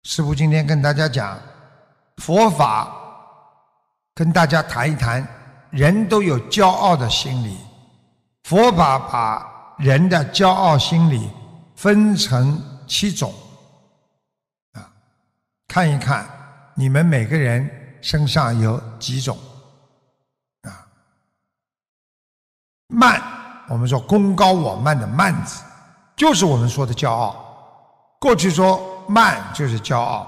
师父今天跟大家讲佛法，跟大家谈一谈，人都有骄傲的心理。佛法把人的骄傲心理分成7种看一看你们每个人身上有几种慢，我们说功高我慢的慢字，就是我们说的骄傲。过去说慢就是骄傲，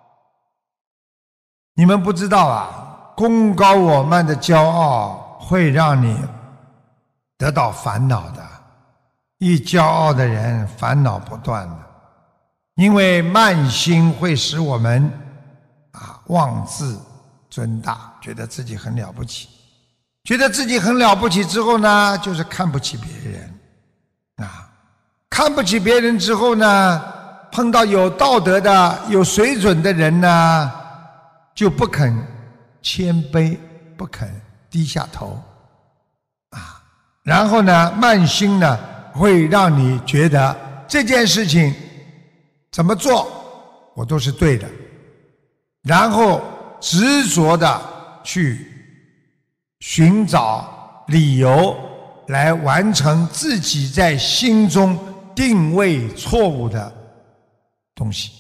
你们不知道啊，功高我慢的骄傲会让你得到烦恼的。一骄傲的人烦恼不断的，因为慢心会使我们妄自尊大，觉得自己很了不起。觉得自己很了不起之后呢，就是看不起别人看不起别人之后呢，碰到有道德的有水准的人呢，就不肯谦卑，不肯低下头然后呢，慢心呢会让你觉得这件事情怎么做我都是对的，然后执着的去寻找理由来完成自己在心中定位错误的东西。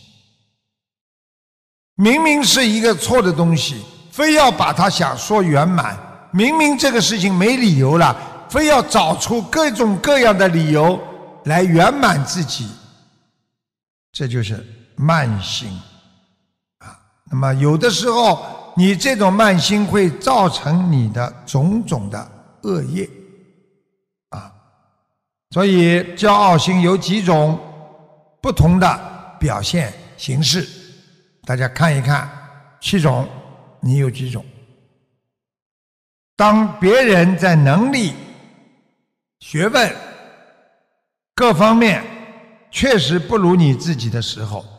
明明是一个错的东西，非要把它想说圆满，明明这个事情没理由了，非要找出各种各样的理由来圆满自己，这就是慢心那么有的时候你这种慢心会造成你的种种的恶业所以骄傲心有几种不同的表现形式，大家看一看，7种你有几种？当别人在能力、学问各方面确实不如你自己的时候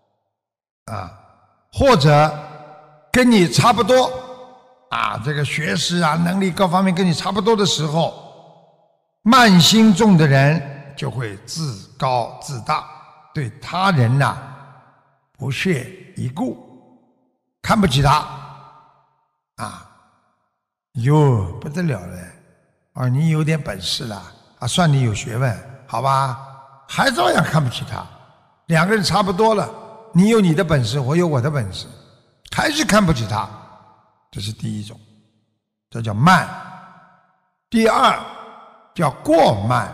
或者跟你差不多这个学识能力各方面跟你差不多的时候，慢心重的人就会自高自大，对他人不屑一顾，看不起他哟不得了了你有点本事了算你有学问好吧，还照样看不起他。2个人差不多了，你有你的本事，我有我的本事，还是看不起他，这是第一种，这叫慢。第2叫过慢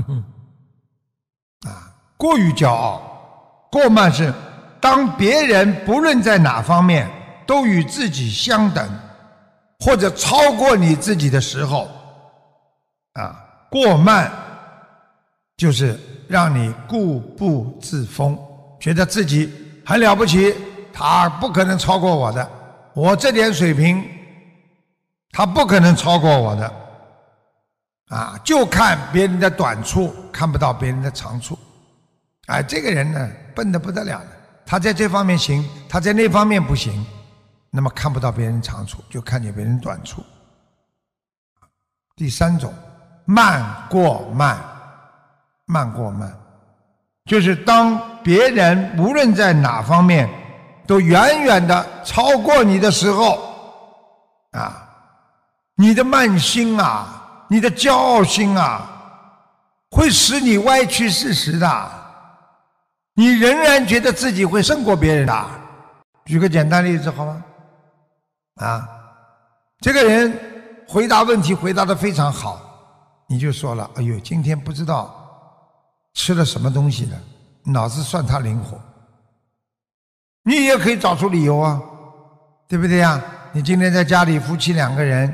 过于骄傲。过慢是当别人不论在哪方面都与自己相等或者超过你自己的时候过慢就是让你固步自封，觉得自己很了不起，他不可能超过我的，我这点水平他不可能超过我的就看别人的短处，看不到别人的长处这个人呢笨得不得了的，他在这方面行，他在那方面不行，那么看不到别人长处，就看见别人短处。第3种慢过慢。慢过慢就是当别人无论在哪方面都远远的超过你的时候你的慢心你的骄傲心会使你歪曲事实的，你仍然觉得自己会胜过别人的。举个简单例子好吗这个人回答问题回答得非常好，你就说了，哎呦今天不知道吃了什么东西了，脑子算他灵活。你也可以找出理由对不对你今天在家里夫妻2个人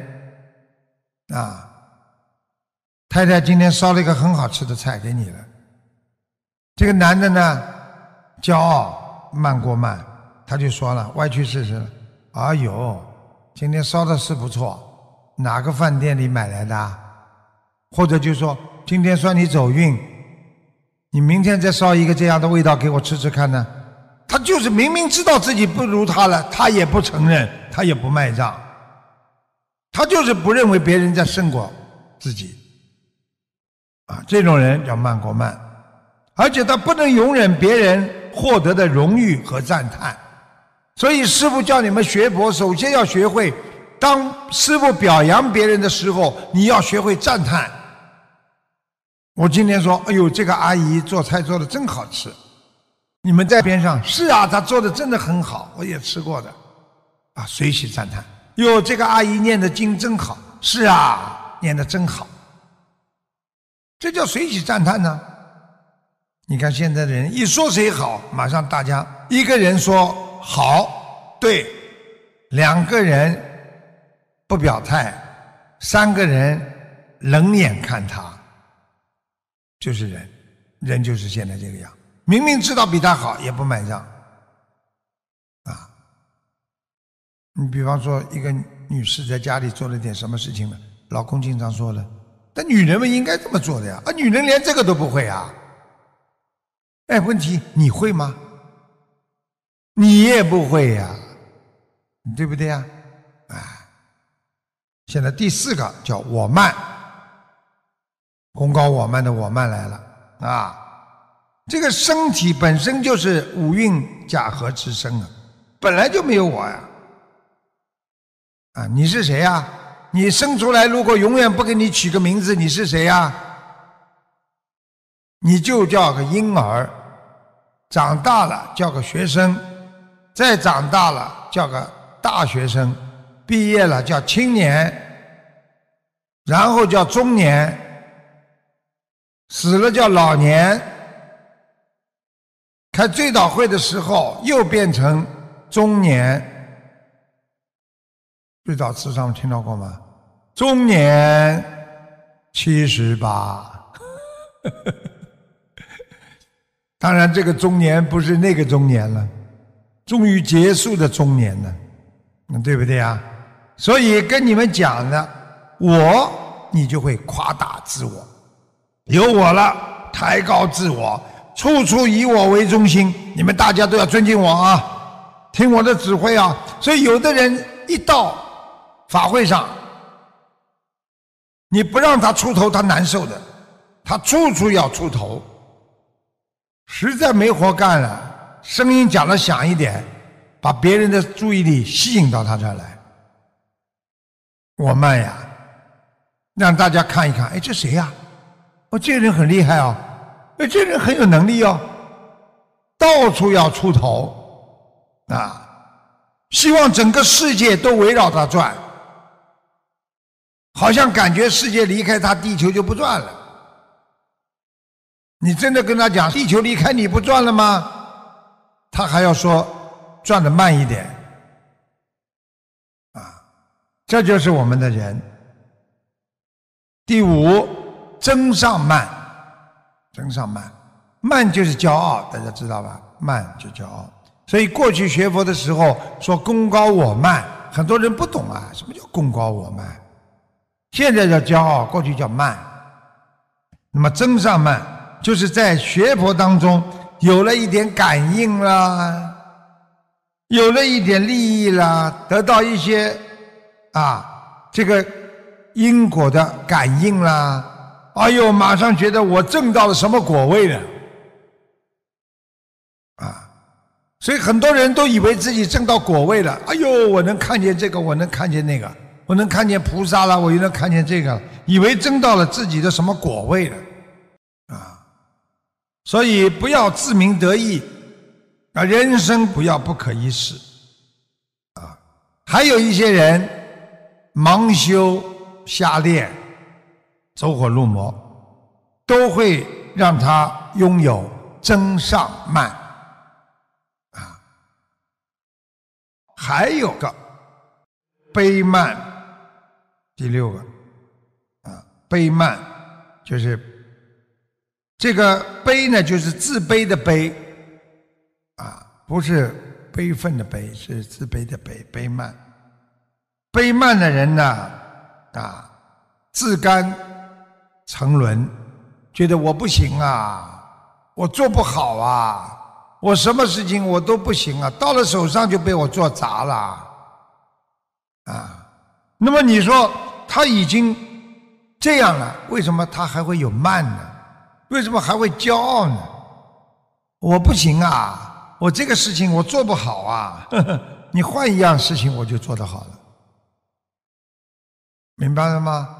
太太今天烧了一个很好吃的菜给你了，这个男的呢骄傲慢过慢，他就说了歪曲事实了，哎呦今天烧的是不错，哪个饭店里买来的或者就说今天算你走运，你明天再烧一个这样的味道给我吃吃看呢？他就是明明知道自己不如他了，他也不承认，他也不卖账，他就是不认为别人在胜过自己这种人叫慢过慢。而且他不能容忍别人获得的荣誉和赞叹。所以师父叫你们学佛，首先要学会，当师父表扬别人的时候，你要学会赞叹。我今天说，哎呦，这个阿姨做菜做得真好吃。你们在边上，是啊，她做的真的很好，我也吃过的。啊，随喜赞叹。哟，这个阿姨念的经真好，是啊，念的真好。这叫随喜赞叹呢。你看现在的人一说谁好，马上大家一个人说好，对，两个人不表态，三个人冷眼看他，就是人，人就是现在这个样。明明知道比他好，也不买账啊。你比方说一个女士在家里做了点什么事情了，老公经常说了，但女人们应该这么做的呀，女人连这个都不会啊。哎，问题你会吗？你也不会呀，对不对呀？哎，现在第四个叫我慢，功高我慢的我慢来了啊。这个身体本身就是五蕴假合之身啊，本来就没有我呀。啊，你是谁呀？你生出来如果永远不给你取个名字，你是谁呀？你就叫个婴儿，长大了叫个学生，再长大了叫个大学生，毕业了叫青年，然后叫中年，死了叫老年。开追悼会的时候又变成中年。追悼词上面听到过吗？中年78。当然这个中年不是那个中年了，终于结束的中年了，对不对啊？所以跟你们讲的，你就会夸大自我，有我了，抬高自我，处处以我为中心，你们大家都要尊敬我啊，听我的指挥啊。所以有的人一到法会上，你不让他出头，他难受的，他处处要出头，实在没活干了，声音讲得响一点，把别人的注意力吸引到他这儿来。我慢呀，让大家看一看，哎，这谁呀？哦，这个人很厉害哦，哎，这个人很有能力哦，到处要出头啊，希望整个世界都围绕他转。好像感觉世界离开他，地球就不转了。你真的跟他讲地球离开你不转了吗？他还要说转得慢一点啊，这就是我们的人。第五，增上慢，增上慢，慢就是骄傲，大家知道吧？慢就骄傲。所以过去学佛的时候说功高我慢，很多人不懂啊，什么叫功高我慢？现在叫骄傲，过去叫慢。那么增上慢，就是在学佛当中有了一点感应啦，有了一点利益啦，得到一些这个因果的感应啦，哎呦，马上觉得我证到了什么果位了所以很多人都以为自己证到果位了，哎呦，我能看见这个，我能看见那个，我能看见菩萨了，我又能看见这个了，以为证到了自己的什么果位了所以不要自鸣得意人生不要不可一世还有一些人盲修瞎练，走火入魔，都会让他拥有增上慢还有个卑慢，第六个卑慢就是这个卑呢，就是自卑的卑不是悲愤的悲，是自卑的卑，卑慢。卑慢的人呢自甘沉沦，觉得我不行我做不好我什么事情我都不行到了手上就被我做砸了那么你说他已经这样了，为什么他还会有慢呢？为什么还会骄傲呢？我不行我这个事情我做不好啊，呵呵，你换一样事情我就做得好了，明白了吗？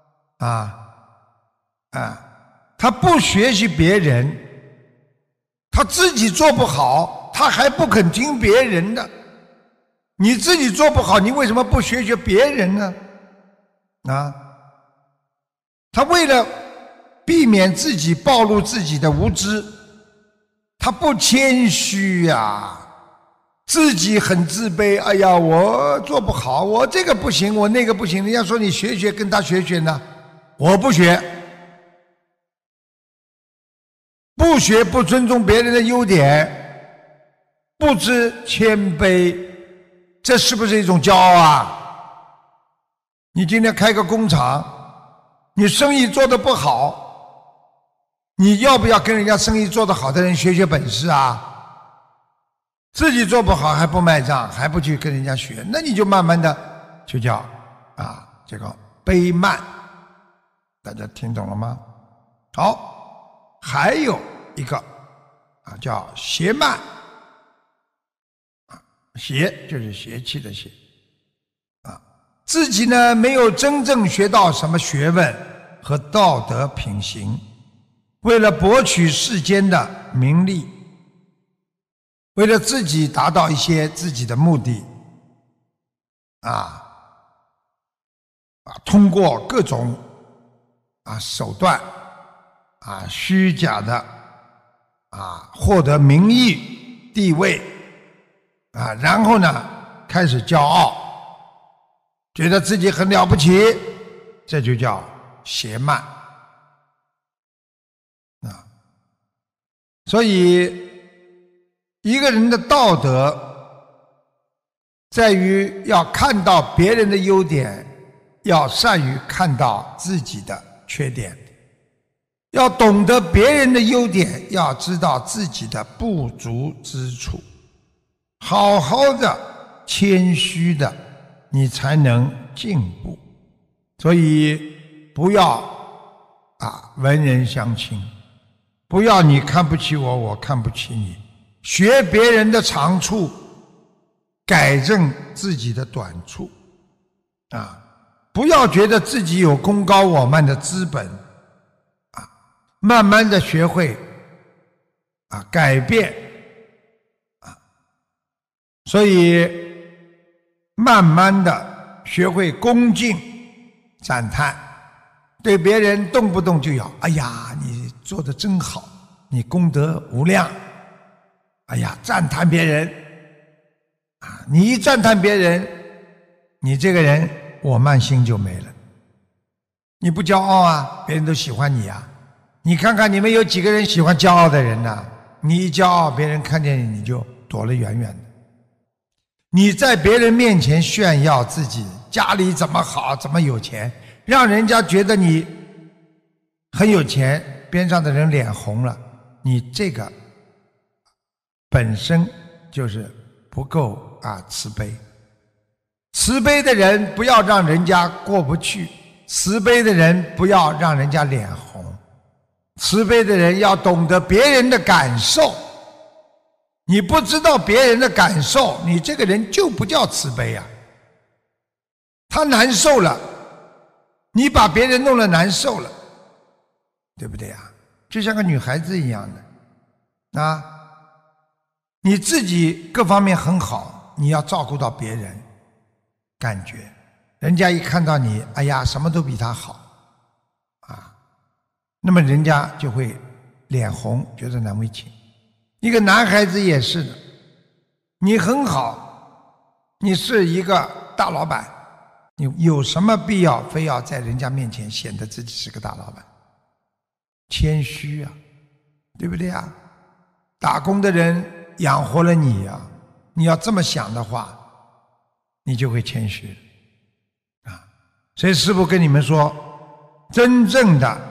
他不学习别人，他自己做不好，他还不肯听别人的。你自己做不好，你为什么不学学别人呢？他为了避免自己暴露自己的无知，他不谦虚呀，自己很自卑。哎呀，我做不好，我这个不行，我那个不行。人家说你学学，跟他学学呢，我不学，不学，不尊重别人的优点，不知谦卑，这是不是一种骄傲啊？你今天开个工厂，你生意做得不好，你要不要跟人家生意做得好的人学学本事啊？自己做不好还不卖账，还不去跟人家学，那你就慢慢的就叫这个卑慢。大家听懂了吗？好，还有一个叫邪慢，邪就是邪气的邪，自己呢没有真正学到什么学问和道德品行，为了博取世间的名利，为了自己达到一些自己的目的，通过各种手段虚假的获得名誉地位然后呢开始骄傲，觉得自己很了不起，这就叫邪慢所以一个人的道德在于要看到别人的优点，要善于看到自己的缺点，要懂得别人的优点，要知道自己的不足之处，好好的谦虚的你才能进步。所以不要文人相轻，不要你看不起我，我看不起你，学别人的长处，改正自己的短处不要觉得自己有功高我慢的资本慢慢的学会改变所以慢慢的学会恭敬赞叹，对别人动不动就要哎呀你做得真好，你功德无量，哎呀赞叹别人你一赞叹别人，你这个人我慢心就没了，你不骄傲别人都喜欢你你看看你们有几个人喜欢骄傲的人呢？你一骄傲，别人看见你就躲得远远的。你在别人面前炫耀自己家里怎么好，怎么有钱，让人家觉得你很有钱，边上的人脸红了，你这个本身就是不够慈悲。慈悲的人不要让人家过不去，慈悲的人不要让人家脸红，慈悲的人要懂得别人的感受。你不知道别人的感受，你这个人就不叫慈悲他难受了，你把别人弄得难受了，对不对就像个女孩子一样的你自己各方面很好，你要照顾到别人，感觉人家一看到你哎呀什么都比他好那么人家就会脸红，觉得难为情。一个男孩子也是的，你很好，你是一个大老板，你有什么必要非要在人家面前显得自己是个大老板？谦虚对不对打工的人养活了你你要这么想的话，你就会谦虚所以师父跟你们说，真正的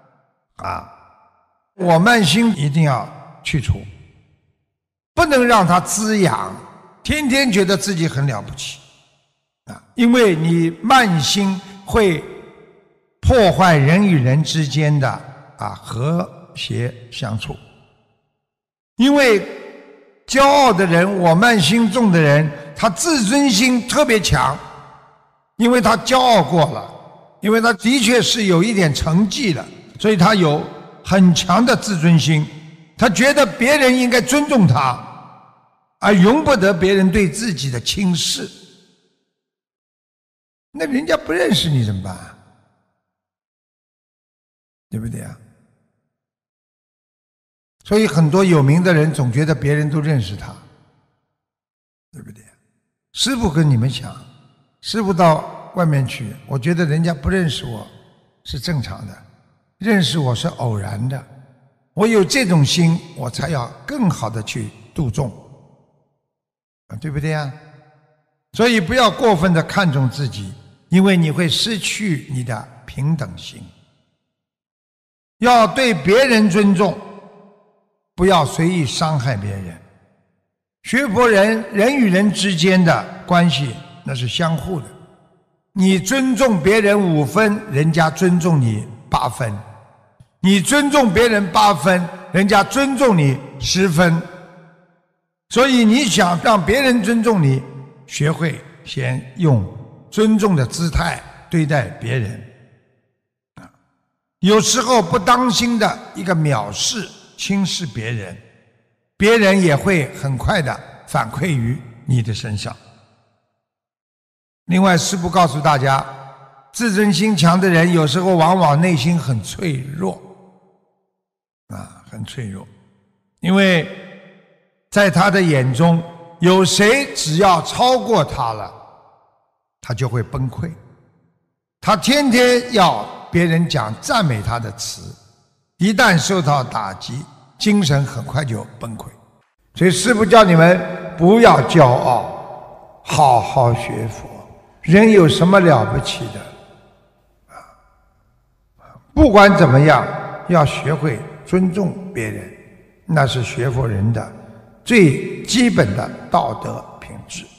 我慢心一定要去除，不能让它滋养，天天觉得自己很了不起因为你慢心会破坏人与人之间的和谐相处。因为骄傲的人，我慢心重的人，他自尊心特别强，因为他骄傲过了，因为他的确是有一点成绩了，所以他有很强的自尊心，他觉得别人应该尊重他，而容不得别人对自己的轻视。那人家不认识你怎么办？对不对啊？所以很多有名的人总觉得别人都认识他，对不对？师父跟你们讲，师父到外面去，我觉得人家不认识我是正常的，认识我是偶然的，我有这种心，我才要更好的去度众，对不对啊？所以不要过分的看重自己，因为你会失去你的平等心。要对别人尊重，不要随意伤害别人。学佛人与人之间的关系那是相互的，你尊重别人5分，人家尊重你8分；你尊重别人8分，人家尊重你10分。所以你想让别人尊重你，学会先用尊重的姿态对待别人。有时候不当心的一个藐视轻视别人，别人也会很快的反馈于你的身上。另外，师父告诉大家，自尊心强的人有时候往往内心很脆弱，很脆弱，因为在他的眼中，有谁只要超过他了，他就会崩溃。他天天要别人讲赞美他的词，一旦受到打击，精神很快就崩溃。所以师父叫你们不要骄傲，好好学佛。人有什么了不起的？不管怎么样，要学会尊重别人，那是学佛人的最基本的道德品质。